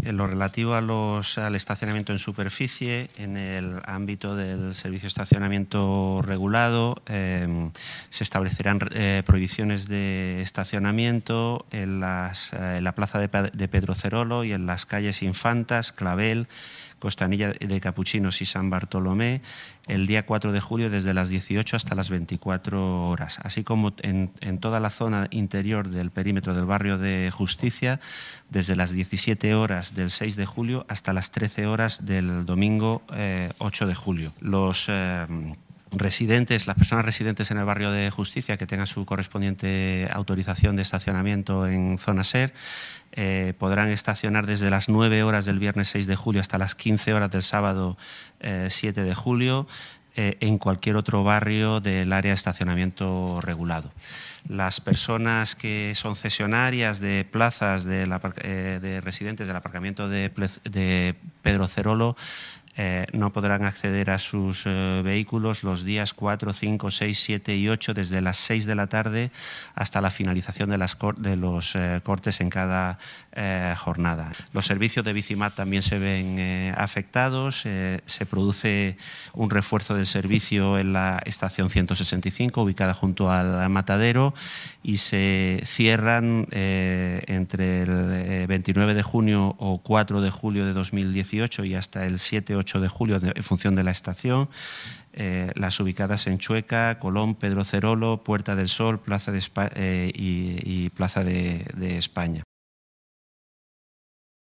En lo relativo al estacionamiento en superficie, en el ámbito del servicio de estacionamiento regulado, se establecerán prohibiciones de estacionamiento en la plaza de Pedrocerolo y en las calles Infantas, Clavel, Costanilla de Capuchinos y San Bartolomé el día 4 de julio desde las 18 hasta las 24 horas, así como en toda la zona interior del perímetro del barrio de Justicia desde las 17 horas del 6 de julio hasta las 13 horas del domingo 8 de julio. Las personas residentes en el barrio de Justicia que tengan su correspondiente autorización de estacionamiento en zona SER podrán estacionar desde las 9 horas del viernes 6 de julio hasta las 15 horas del sábado 7 de julio en cualquier otro barrio del área de estacionamiento regulado. Las personas que son cesionarias de plazas de residentes del aparcamiento de Pedrocerolo no podrán acceder a sus vehículos los días 4, 5, 6, 7 y 8 desde las 6 de la tarde hasta la finalización de los cortes en cada jornada. Los servicios de Bicimat también se ven afectados. Se produce un refuerzo del servicio en la estación 165 ubicada junto al matadero y se cierran entre el 29 de junio o 4 de julio de 2018 y hasta el 7-8 de julio en función de la estación, las ubicadas en Chueca, Colón, Pedrocerolo, Puerta del Sol, Plaza de y Plaza de España.